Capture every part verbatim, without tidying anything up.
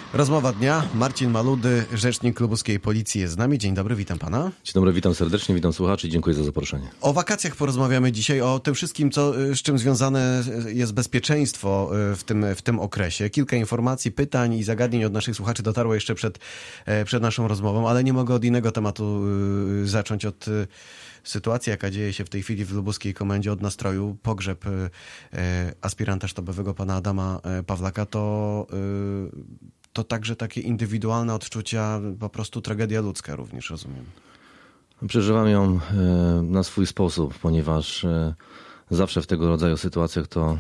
Rozmowa dnia. Marcin Maludy, rzecznik lubuskiej policji jest z nami. Dzień dobry, witam pana. Dzień dobry, witam serdecznie, witam słuchaczy i dziękuję za zaproszenie. O wakacjach porozmawiamy dzisiaj, o tym wszystkim, co, z czym związane jest bezpieczeństwo w tym, w tym okresie. Kilka informacji, pytań i zagadnień od naszych słuchaczy dotarło jeszcze przed, przed naszą rozmową, ale nie mogę od innego tematu zacząć, od sytuacji, jaka dzieje się w tej chwili w lubuskiej komendzie, od nastroju. Pogrzeb aspiranta sztabowego pana Adama Pawlaka to... To także takie indywidualne odczucia, po prostu tragedia ludzka również, rozumiem. Przeżywam ją na swój sposób, ponieważ zawsze w tego rodzaju sytuacjach to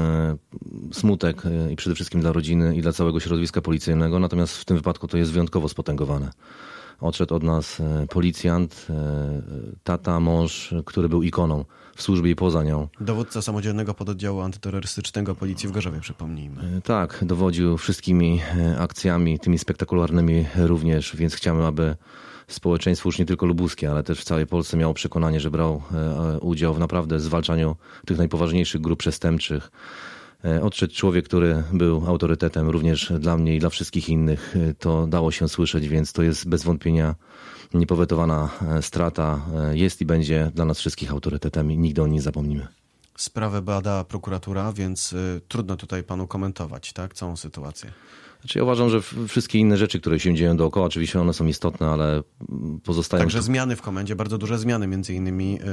smutek i przede wszystkim dla rodziny i dla całego środowiska policyjnego, natomiast w tym wypadku to jest wyjątkowo spotęgowane. Odszedł od nas policjant, tata, mąż, który był ikoną w służbie i poza nią. Dowódca samodzielnego pododdziału antyterrorystycznego policji w Gorzowie, przypomnijmy. Tak, dowodził wszystkimi akcjami, tymi spektakularnymi również, więc chciałem, aby społeczeństwo już nie tylko lubuskie, ale też w całej Polsce miało przekonanie, że brał udział w naprawdę zwalczaniu tych najpoważniejszych grup przestępczych. Odszedł człowiek, który był autorytetem również dla mnie i dla wszystkich innych. To dało się słyszeć, więc to jest bez wątpienia niepowetowana strata. Jest i będzie dla nas wszystkich autorytetem i nigdy o nim nie zapomnimy. Sprawę bada prokuratura, więc y, trudno tutaj panu komentować, tak, całą sytuację. Znaczy ja uważam, że wszystkie inne rzeczy, które się dzieją dookoła, oczywiście one są istotne, ale pozostają... Także zmiany w komendzie, bardzo duże zmiany, między innymi yy,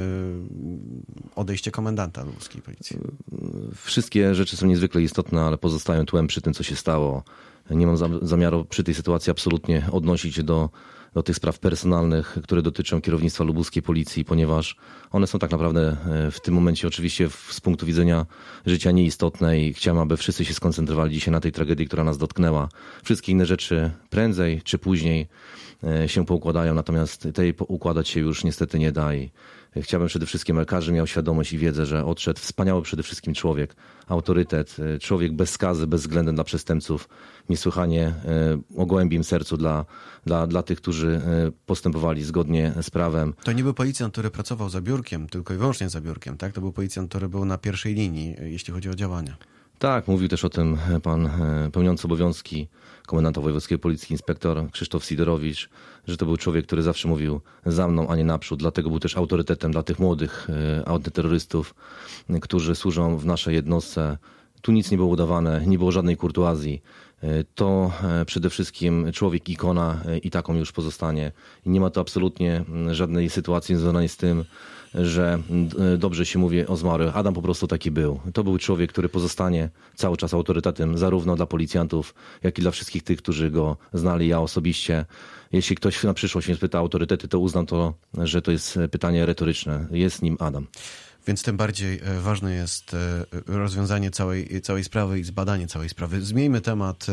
odejście komendanta lubuskiej policji. Wszystkie rzeczy są niezwykle istotne, ale pozostają tłem przy tym, co się stało. Nie mam zamiaru przy tej sytuacji absolutnie odnosić się do, do tych spraw personalnych, które dotyczą kierownictwa lubuskiej policji, ponieważ one są tak naprawdę w tym momencie oczywiście z punktu widzenia życia nieistotne i chciałem, aby wszyscy się skoncentrowali dzisiaj na tej tragedii, która nas dotknęła. Wszystkie inne rzeczy prędzej czy później się poukładają, natomiast tej układać się już niestety nie da i chciałbym przede wszystkim, aby każdy miał świadomość i wiedzę, że odszedł wspaniały przede wszystkim człowiek, autorytet, człowiek bez skazy, bez względu dla przestępców, niesłychanie o gołębim sercu dla, dla, dla tych, którzy postępowali zgodnie z prawem. To nie był policjant, który pracował za biurkiem, tylko i wyłącznie za biurkiem, tak? To był policjant, który był na pierwszej linii, jeśli chodzi o działania. Tak, mówił też o tym pan pełniący obowiązki komendanta wojewódzkiej policji, inspektor Krzysztof Sidorowicz, że to był człowiek, który zawsze mówił za mną, a nie naprzód. Dlatego był też autorytetem dla tych młodych antyterrorystów, którzy służą w naszej jednostce. Tu nic nie było udawane, nie było żadnej kurtuazji. To przede wszystkim człowiek ikona i taką już pozostanie. I nie ma to absolutnie żadnej sytuacji związanej z tym, że dobrze się mówi o zmarłych. Adam po prostu taki był. To był człowiek, który pozostanie cały czas autorytetem zarówno dla policjantów, jak i dla wszystkich tych, którzy go znali, ja osobiście. Jeśli ktoś na przyszłość mnie spyta o autorytety, to uznam to, że to jest pytanie retoryczne. Jest nim Adam. Więc tym bardziej ważne jest rozwiązanie całej, całej sprawy i zbadanie całej sprawy. Zmieńmy temat...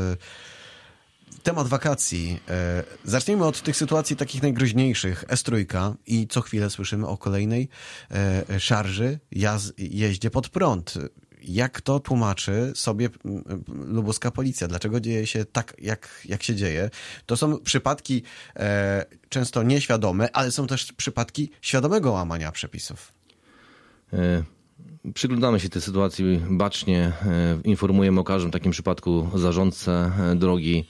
Temat wakacji. Zacznijmy od tych sytuacji takich najgroźniejszych. S trzy i co chwilę słyszymy o kolejnej szarży, jaz- jeździe pod prąd. Jak to tłumaczy sobie lubuska policja? Dlaczego dzieje się tak, jak, jak się dzieje? To są przypadki e, często nieświadome, ale są też przypadki świadomego łamania przepisów. Y- Przyglądamy się tej sytuacji bacznie, informujemy o każdym takim przypadku zarządcę drogi.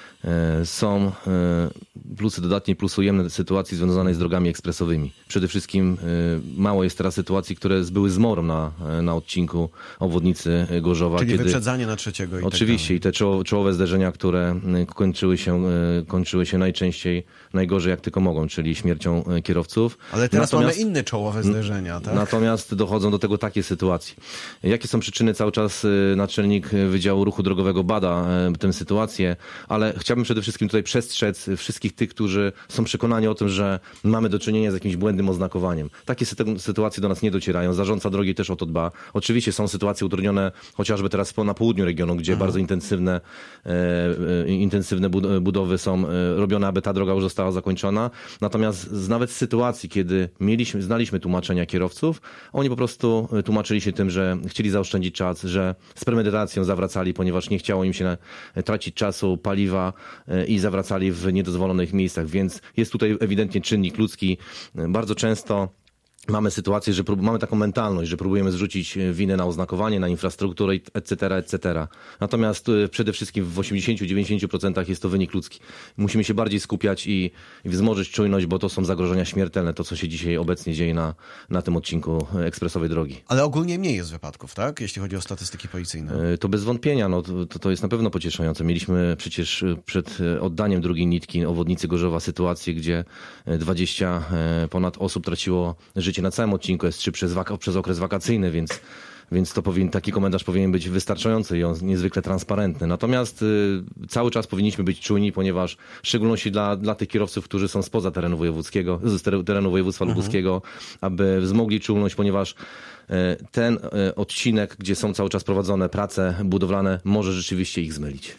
Są plusy dodatnie, plusy ujemne sytuacji związanej z drogami ekspresowymi. Przede wszystkim mało jest teraz sytuacji, które były zmorą na, na odcinku obwodnicy Gorzowa. Czyli kiedy wyprzedzanie na trzeciego i oczywiście tak i te czoło, czołowe zderzenia, które kończyły się, kończyły się najczęściej najgorzej jak tylko mogą, czyli śmiercią kierowców. Ale teraz natomiast, mamy inne czołowe zderzenia, tak? Natomiast dochodzą do tego takie sytuacje. Jakie są przyczyny? Cały czas naczelnik Wydziału Ruchu Drogowego bada tę sytuację, ale chciałbym przede wszystkim tutaj przestrzec wszystkich tych, którzy są przekonani o tym, że mamy do czynienia z jakimś błędnym oznakowaniem. Takie sytuacje do nas nie docierają. Zarządca drogi też o to dba. Oczywiście są sytuacje utrudnione, chociażby teraz na południu regionu, gdzie Aha. bardzo intensywne, e, intensywne budowy są robione, aby ta droga już została zakończona. Natomiast z, nawet z sytuacji, kiedy mieliśmy, znaliśmy tłumaczenia kierowców, oni po prostu tłumaczyli się tym, że chcieli zaoszczędzić czas, że z premedytacją zawracali, ponieważ nie chciało im się na, tracić czasu, paliwa i zawracali w niedozwolonych miejscach, więc jest tutaj ewidentnie czynnik ludzki. Bardzo często mamy sytuację, że prób- mamy taką mentalność, że próbujemy zrzucić winę na oznakowanie, na infrastrukturę, et cetera, et cetera. Natomiast y, przede wszystkim w osiemdziesiąt do dziewięćdziesięciu procent jest to wynik ludzki. Musimy się bardziej skupiać i, i wzmożyć czujność, bo to są zagrożenia śmiertelne, to co się dzisiaj obecnie dzieje na, na tym odcinku ekspresowej drogi. Ale ogólnie mniej jest wypadków, tak? Jeśli chodzi o statystyki policyjne. Y, To bez wątpienia, no, to, to jest na pewno pocieszające. Mieliśmy przecież y, przed y, oddaniem drugiej nitki obwodnicy Gorzowa sytuację, gdzie y, dwadzieścia y, ponad osób traciło życie na całym odcinku S trzy przez, wak- przez okres wakacyjny, więc, więc to powinien, taki komentarz powinien być wystarczający i on niezwykle transparentny. Natomiast y, cały czas powinniśmy być czujni, ponieważ w szczególności dla, dla tych kierowców, którzy są spoza terenu wojewódzkiego, z ter- terenu województwa mhm. lubuskiego, aby wzmogli czujność, ponieważ y, ten y, odcinek, gdzie są cały czas prowadzone prace budowlane, może rzeczywiście ich zmylić.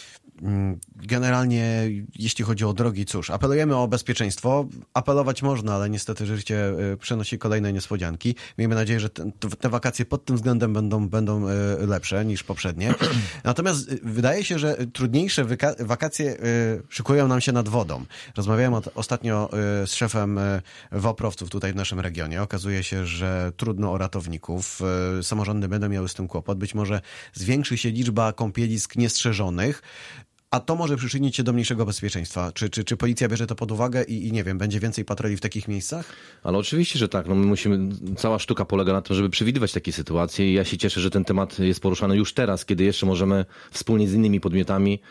Generalnie, jeśli chodzi o drogi, cóż, apelujemy o bezpieczeństwo. Apelować można, ale niestety życie przynosi kolejne niespodzianki. Miejmy nadzieję, że te, te wakacje pod tym względem będą, będą lepsze niż poprzednie. Natomiast wydaje się, że trudniejsze wyka- wakacje szykują nam się nad wodą. Rozmawiałem od, ostatnio z szefem woprowców tutaj w naszym regionie. Okazuje się, że trudno o ratowników. Samorządy będą miały z tym kłopot. Być może zwiększy się liczba kąpielisk niestrzeżonych, a to może przyczynić się do mniejszego bezpieczeństwa. Czy, czy, czy policja bierze to pod uwagę i, i nie wiem, będzie więcej patroli w takich miejscach? Ale oczywiście, że tak. No my musimy, cała sztuka polega na tym, żeby przewidywać takie sytuacje i ja się cieszę, że ten temat jest poruszany już teraz, kiedy jeszcze możemy wspólnie z innymi podmiotami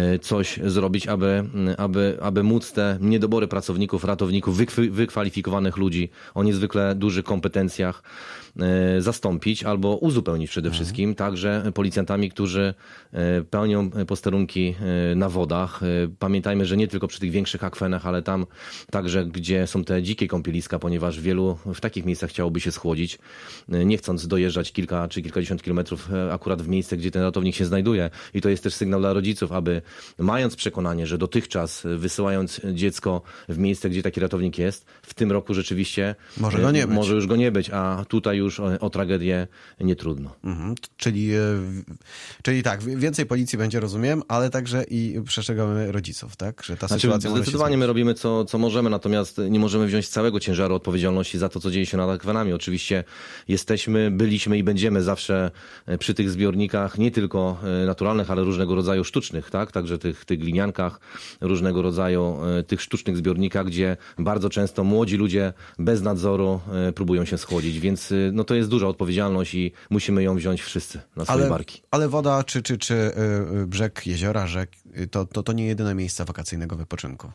coś zrobić, aby, aby, aby móc te niedobory pracowników, ratowników, wykwy, wykwalifikowanych ludzi o niezwykle dużych kompetencjach zastąpić albo uzupełnić przede wszystkim, także policjantami, którzy pełnią posterunki na wodach. Pamiętajmy, że nie tylko przy tych większych akwenach, ale tam także, gdzie są te dzikie kąpieliska, ponieważ wielu w takich miejscach chciałoby się schłodzić, nie chcąc dojeżdżać kilka czy kilkadziesiąt kilometrów akurat w miejsce, gdzie ten ratownik się znajduje. I to jest też sygnał dla rodziców, aby mając przekonanie, że dotychczas wysyłając dziecko w miejsce, gdzie taki ratownik jest, w tym roku rzeczywiście może, go nie być. może już go nie być, a tutaj już o, o tragedię nie trudno. Mhm. Czyli, czyli tak, więcej policji będzie, rozumiem, ale także i przestrzegamy rodziców, tak? Że ta znaczy, sytuacja zdecydowanie my robimy co, co możemy, natomiast nie możemy wziąć całego ciężaru odpowiedzialności za to, co dzieje się nad akwenami. Oczywiście jesteśmy, byliśmy i będziemy zawsze przy tych zbiornikach, nie tylko naturalnych, ale różnego rodzaju sztucznych, tak? Także tych, tych gliniankach, różnego rodzaju tych sztucznych zbiornikach, gdzie bardzo często młodzi ludzie bez nadzoru próbują się schłodzić, więc no to jest duża odpowiedzialność i musimy ją wziąć wszyscy na swoje ale, barki. Ale woda czy, czy, czy yy, brzeg jeziora, rzek, to, to, to nie jedyne miejsca wakacyjnego wypoczynku.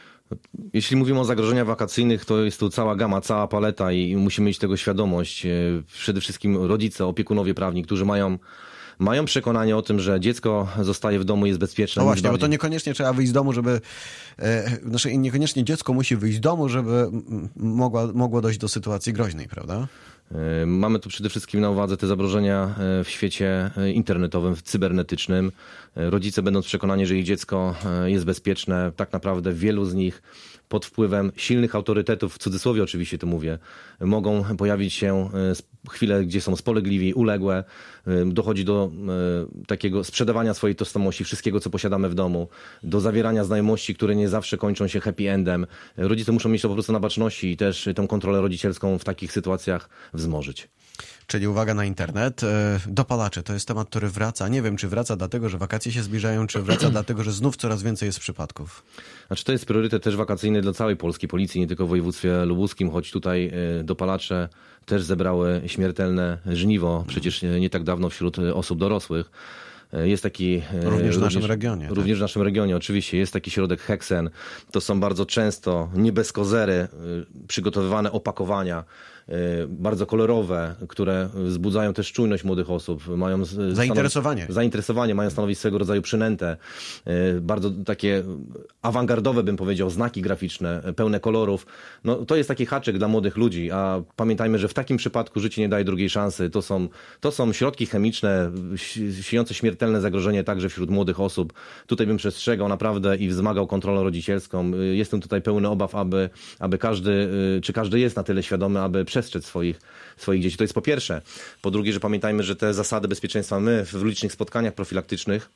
Jeśli mówimy o zagrożeniach wakacyjnych, to jest tu cała gama, cała paleta i musimy mieć tego świadomość. Przede wszystkim rodzice, opiekunowie prawni, którzy mają Mają przekonanie o tym, że dziecko zostaje w domu, jest bezpieczne. No właśnie, bo to niekoniecznie trzeba wyjść z domu, żeby... E, znaczy niekoniecznie dziecko musi wyjść z domu, żeby mogła, mogło dojść do sytuacji groźnej, prawda? Mamy tu przede wszystkim na uwadze te zagrożenia w świecie internetowym, cybernetycznym. Rodzice będąc przekonani, że ich dziecko jest bezpieczne, tak naprawdę wielu z nich pod wpływem silnych autorytetów, w cudzysłowie oczywiście to mówię, mogą pojawić się chwile, gdzie są spolegliwi, uległe. Dochodzi do takiego sprzedawania swojej tożsamości, wszystkiego, co posiadamy w domu, do zawierania znajomości, które nie zawsze kończą się happy endem. Rodzice muszą mieć to po prostu na baczności i też tę kontrolę rodzicielską w takich sytuacjach wzmożyć. Czyli uwaga na internet. Dopalacze to jest temat, który wraca. Nie wiem, czy wraca dlatego, że wakacje się zbliżają, czy wraca dlatego, że znów coraz więcej jest przypadków. Znaczy to jest priorytet też wakacyjny dla całej polskiej policji, nie tylko w województwie lubuskim, choć tutaj dopalacze też zebrały śmiertelne żniwo, przecież nie tak dawno wśród osób dorosłych. Jest taki... Również w naszym regionie. Również tak. w naszym regionie, oczywiście. Jest taki środek Heksen. To są bardzo często nie bez kozery przygotowywane opakowania, bardzo kolorowe, które wzbudzają też czujność młodych osób. Mają zainteresowanie. Zainteresowanie, mają stanowić swego rodzaju przynętę. Bardzo takie awangardowe, bym powiedział, znaki graficzne, pełne kolorów. No, to jest taki haczyk dla młodych ludzi, a pamiętajmy, że w takim przypadku życie nie daje drugiej szansy. To są, to są środki chemiczne, siejące śmiertelne zagrożenie także wśród młodych osób. Tutaj bym przestrzegał naprawdę i wzmagał kontrolę rodzicielską. Jestem tutaj pełny obaw, aby, aby każdy, czy każdy jest na tyle świadomy, aby przestrzec swoich, swoich dzieci. To jest po pierwsze. Po drugie, że pamiętajmy, że te zasady bezpieczeństwa my w licznych spotkaniach profilaktycznych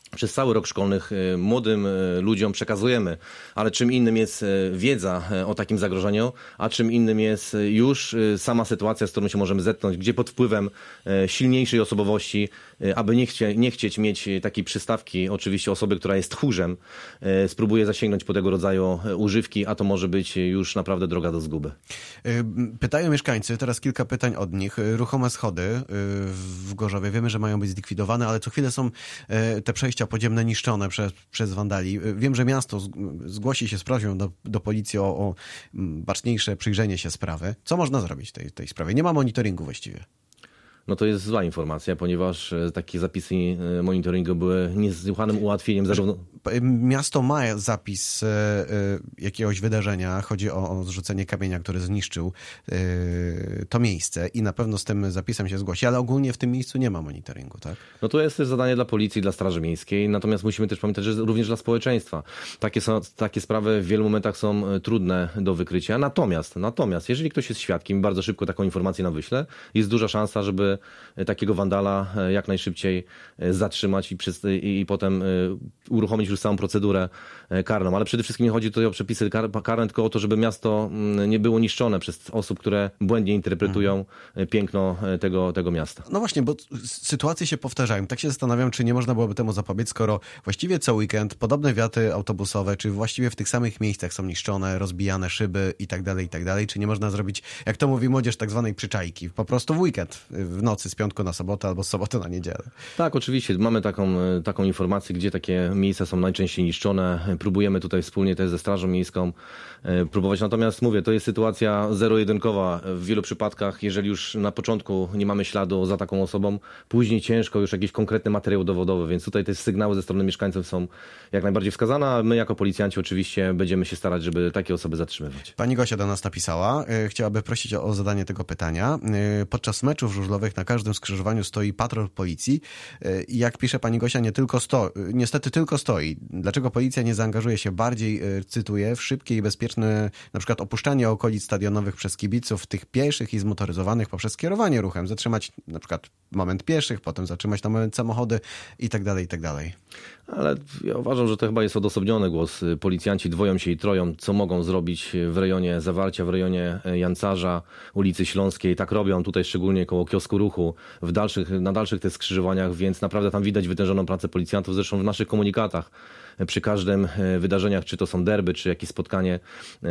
przez cały rok szkolny młodym ludziom przekazujemy. Ale czym innym jest wiedza o takim zagrożeniu, a czym innym jest już sama sytuacja, z którą się możemy zetknąć, gdzie pod wpływem silniejszej osobowości, aby nie, chcie, nie chcieć mieć takiej przystawki, oczywiście osoby, która jest tchórzem, spróbuje zasięgnąć po tego rodzaju używki, a to może być już naprawdę droga do zguby. Pytają mieszkańcy, teraz kilka pytań od nich. Ruchome schody w Gorzowie, wiemy, że mają być zlikwidowane, ale co chwilę są te przejścia podziemne niszczone przez, przez wandali. Wiem, że miasto zgłosi się z prośbą do, do policji o, o baczniejsze przyjrzenie się sprawy. Co można zrobić w tej, tej sprawie? Nie ma monitoringu właściwie. No to jest zła informacja, ponieważ takie zapisy monitoringu były niesłychanym ułatwieniem zarówno... Miasto ma zapis jakiegoś wydarzenia, chodzi o, o zrzucenie kamienia, który zniszczył to miejsce i na pewno z tym zapisem się zgłosi, ale ogólnie w tym miejscu nie ma monitoringu, tak? No to jest też zadanie dla policji, dla Straży Miejskiej, natomiast musimy też pamiętać, że również dla społeczeństwa. Takie, są, takie sprawy w wielu momentach są trudne do wykrycia, natomiast, natomiast jeżeli ktoś jest świadkiem i bardzo szybko taką informację nam wyśle, jest duża szansa, żeby takiego wandala jak najszybciej zatrzymać i, przy, i, i potem uruchomić już całą procedurę karną. Ale przede wszystkim nie chodzi tutaj o przepisy kar, karne, tylko o to, żeby miasto nie było niszczone przez osób, które błędnie interpretują mhm. piękno tego, tego miasta. No właśnie, bo sytuacje się powtarzają. Tak się zastanawiam, czy nie można byłoby temu zapobiec, skoro właściwie co weekend podobne wiaty autobusowe, czy właściwie w tych samych miejscach są niszczone, rozbijane szyby i tak dalej, i tak dalej. Czy nie można zrobić, jak to mówi młodzież, tak zwanej przyczajki, po prostu w weekend, w nocy, z piątku na sobotę albo z soboty na niedzielę. Tak, oczywiście. Mamy taką, taką informację, gdzie takie miejsca są najczęściej niszczone. Próbujemy tutaj wspólnie też ze Strażą Miejską próbować. Natomiast mówię, to jest sytuacja zero-jedynkowa w wielu przypadkach. Jeżeli już na początku nie mamy śladu za taką osobą, później ciężko już jakiś konkretny materiał dowodowy, więc tutaj te sygnały ze strony mieszkańców są jak najbardziej wskazane, a my jako policjanci oczywiście będziemy się starać, żeby takie osoby zatrzymywać. Pani Gosia do nas napisała, chciałaby prosić o, o zadanie tego pytania. Podczas meczów żużlowych na każdym skrzyżowaniu stoi patrol policji i jak pisze pani Gosia, nie tylko sto, niestety tylko stoi. Dlaczego policja nie zaangażuje się bardziej, cytuję, w szybkie i bezpieczne na przykład opuszczanie okolic stadionowych przez kibiców, tych pieszych i zmotoryzowanych poprzez kierowanie ruchem, zatrzymać na przykład moment pieszych, potem zatrzymać na moment samochody i tak dalej, i tak dalej. Ale ja uważam, że to chyba jest odosobniony głos. Policjanci dwoją się i troją, co mogą zrobić w rejonie Zawarcia, w rejonie Jancarza, ulicy Śląskiej. Tak robią tutaj szczególnie koło kiosku ruchu, w dalszych, na dalszych tych skrzyżowaniach, więc naprawdę tam widać wytężoną pracę policjantów. Zresztą w naszych komunikatach przy każdym wydarzeniach, czy to są derby, czy jakieś spotkanie,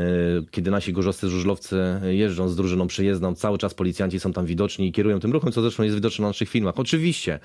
kiedy nasi gorzowscy żużlowcy jeżdżą z drużyną przyjezdną, cały czas policjanci są tam widoczni i kierują tym ruchem, co zresztą jest widoczne na naszych filmach. Oczywiście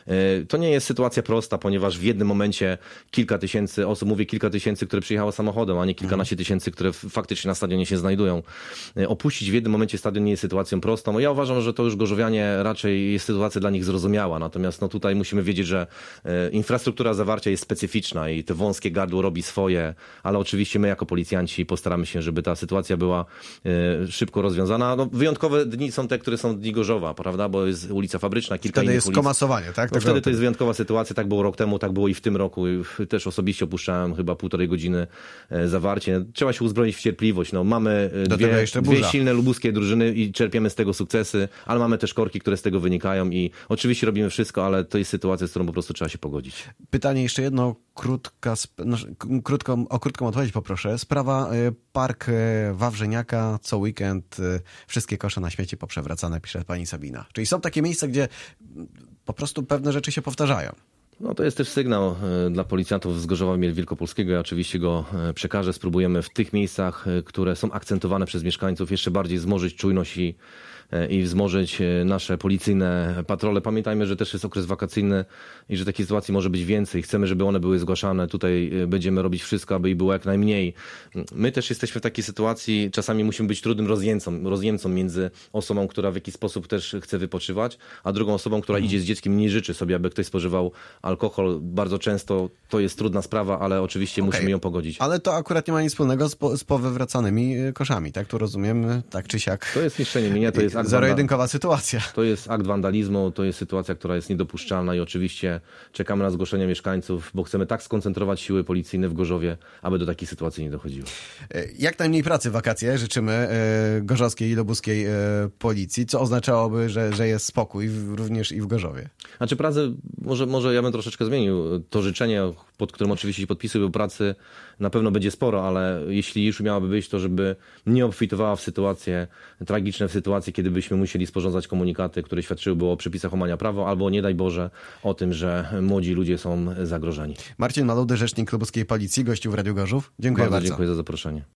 to nie jest sytuacja prosta, ponieważ w jednym momencie kilka tysięcy osób, mówię kilka tysięcy, które przyjechało samochodem, a nie kilkanaście tysięcy, które faktycznie na stadionie się znajdują. Opuścić w jednym momencie stadion nie jest sytuacją prostą. Ja uważam, że to już gorzowianie raczej jest sytuacja dla nich zrozumiała. Natomiast no, tutaj musimy wiedzieć, że infrastruktura Zawarcia jest specyficzna i te wąskie gardło robi swoje, ale oczywiście my jako policjanci postaramy się, żeby ta sytuacja była szybko rozwiązana. No, wyjątkowe dni są te, które są dni Gorzowa, prawda, bo jest ulica Fabryczna, kilka wtedy innych jest ulic. Komasowanie, tak? No, wtedy to jest wyjątkowa sytuacja, tak było rok temu, tak było i w tym roku. Też osobiście opuszczałem chyba półtorej godziny Zawarcie. Trzeba się uzbroić w cierpliwość. No, mamy dwie, dwie silne lubuskie drużyny i czerpiemy z tego sukcesy, ale mamy też korki, które z tego wynikają i oczywiście robimy wszystko, ale to jest sytuacja, z którą po prostu trzeba się pogodzić. Pytanie jeszcze jedno, krótka, no, krótką, o krótką odpowiedź poproszę. Sprawa Park Wawrzyniaka, co weekend wszystkie kosze na śmieci poprzewracane, pisze pani Sabina. Czyli są takie miejsca, gdzie po prostu pewne rzeczy się powtarzają. No to jest też sygnał dla policjantów z Gorzowa Wielkopolskiego. Ja oczywiście go przekażę. Spróbujemy w tych miejscach, które są akcentowane przez mieszkańców, jeszcze bardziej wzmożyć czujność i i wzmożyć nasze policyjne patrole. Pamiętajmy, że też jest okres wakacyjny i że takich sytuacji może być więcej. Chcemy, żeby one były zgłaszane. Tutaj będziemy robić wszystko, aby ich było jak najmniej. My też jesteśmy w takiej sytuacji, czasami musimy być trudnym rozjemcą, rozjemcą między osobą, która w jakiś sposób też chce wypoczywać, a drugą osobą, która hmm. idzie z dzieckiem i nie życzy sobie, aby ktoś spożywał alkohol. Bardzo często to jest trudna sprawa, ale oczywiście okay. musimy ją pogodzić. Ale to akurat nie ma nic wspólnego z, po, z powywracanymi koszami, tak? Tu rozumiem, tak czy siak. To jest niszczenie mienia, to jest akt zero-jedynkowa sytuacja. To jest akt wandalizmu, to jest sytuacja, która jest niedopuszczalna i oczywiście czekamy na zgłoszenie mieszkańców, bo chcemy tak skoncentrować siły policyjne w Gorzowie, aby do takiej sytuacji nie dochodziło. Jak najmniej pracy w wakacje życzymy e, gorzowskiej i lubuskiej e, policji, co oznaczałoby, że, że jest spokój w, również i w Gorzowie. Znaczy pracę, może, może ja bym troszeczkę zmienił to życzenie, pod którym oczywiście się podpisuję, bo pracy na pewno będzie sporo, ale jeśli już miałaby być, to żeby nie obfitowała w sytuacje tragiczne, w sytuacje, kiedy byśmy musieli sporządzać komunikaty, które świadczyłyby o przepisach łamania prawa, albo nie daj Boże o tym, że młodzi ludzie są zagrożeni. Marcin Maludy, rzecznik lubuskiej policji, gościu w Radiu Gorzów. Dziękuję bardzo. Bardzo dziękuję za zaproszenie.